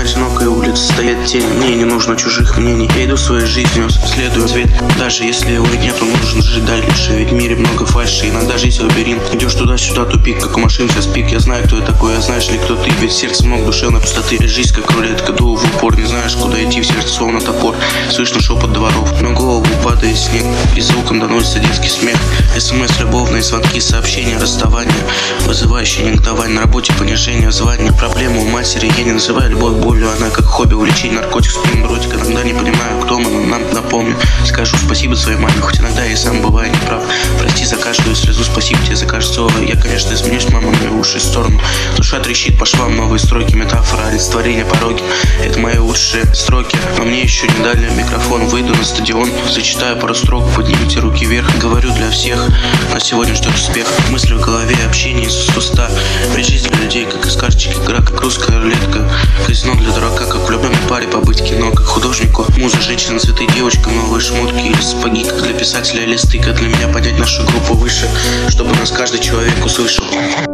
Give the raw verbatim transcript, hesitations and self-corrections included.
одинокой улице стоят тени. Мне не нужно чужих мнений. Я иду своей жизнью, следую цвет. Даже если его нету, нужно жить дальше. Ведь в мире много фальши, иногда жизнь лабиринт. Идешь туда-сюда, тупик, как у машин сейчас пик. Я знаю, кто я такой, а знаешь ли, кто ты? Ведь сердце много душевной пустоты. Жизнь как рулетка, дул в упор. Не знаешь, куда идти, в сердце словно топор. Слышно шепот дворов, на голову падает снег, и звуком доносится детский смех. СМС любовные, звонки, сообщения, расставания, вызывающие негодование. На работе понижение звания, проблема у матери. Я не называю любовь болью, она как хобби, увлечение, наркотик, спин, дротик. Иногда не понимаю, кто мы, но нам напомню. Скажу спасибо своей маме, хоть иногда я и сам бываю неправ. Прости за каждую слезу, спасибо тебе за каждое слово. Я, конечно, изменюсь, мама, на лучшую сторону. Душа трещит по швам, новые строки, метафора, олицетворение пороги. Это мои лучшие строки, но мне еще не дали микрофон. Выйду на стадион, зачитаю пару строк, поднимите руки вверх. Говорю для всех, нас сегодня ждет успех. Мысли в голове, общение из уста. Ведь жизнь для людей, как из карточек, игра, как русская рулетка. Казино для дурака, как влюбленной паре побыть кино, как художнику. Муза, женщина, цветы, девочка, новые шмотки или сапоги. Как для писателя листы, как для меня поднять нашу группу выше, чтобы нас каждый человек услышал.